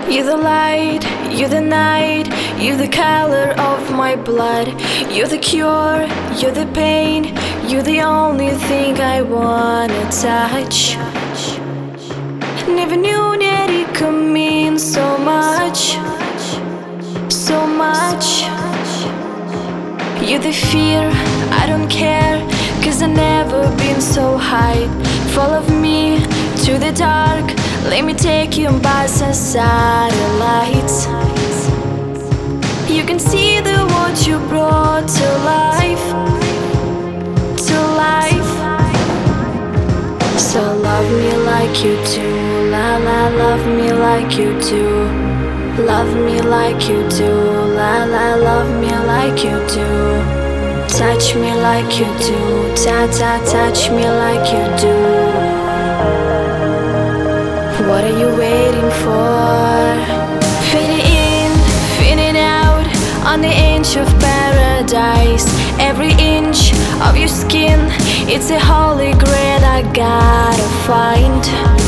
You're the light, you're the night, you're the color of my blood. You're the cure, you're the pain, you're the only thing I wanna touch. Never knew that it could mean so much, so much. You're the fear, I don't care, 'cause I've never been so high. Follow me to the dark, let me take you by some satellites. You can see the what you brought to life, to life. So love me like you do, la la, love me like you do. Love me like you do, la la, love me like you do. Touch me like you do, ta ta, touch me like you do. What are you waiting for? Fading in, fading out, on the edge of paradise. Every inch of your skin, it's a holy grail I gotta find.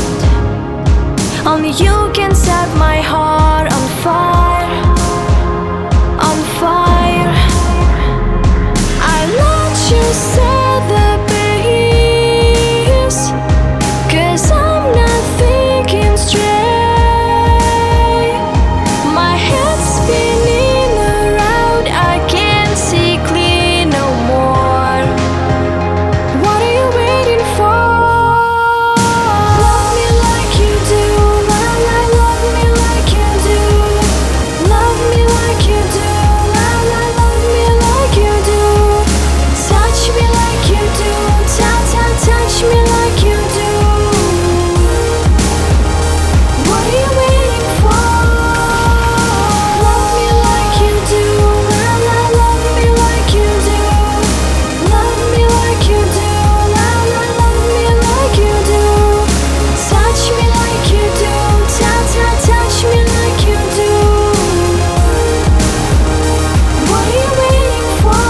Only you can set my heart on fire, on fire. I let you set the pace, 'cause I'm not thinking straight. My head's spinning around, I can't see clear no more. What are you waiting for? Love me like you do, la la, love me like you do. Love me like you do, la la, love me like you do. Touch me like you do, ta ta, touch me like you do. What are you waiting for? Love me like you do, la la, love me like you do. Love me like you do, la la, love me like you do. Touch me like you do, ta ta, touch me like you do. What are you waiting for?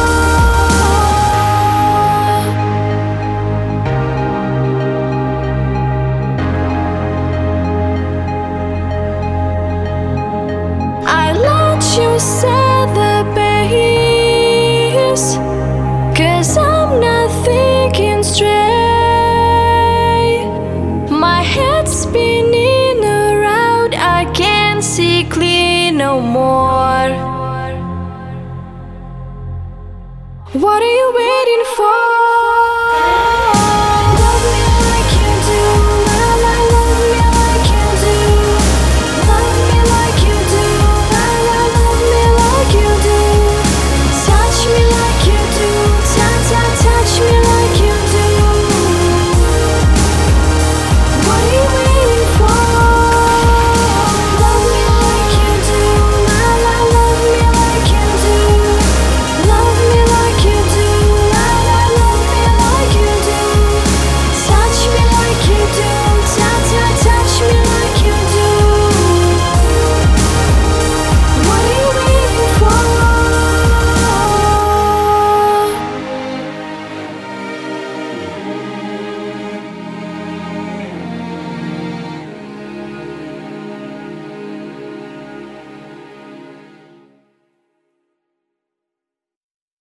I let you set the pace, 'cause I'm not thinking straight. My head's spinning around, I can't see clear no more. What are you waiting for?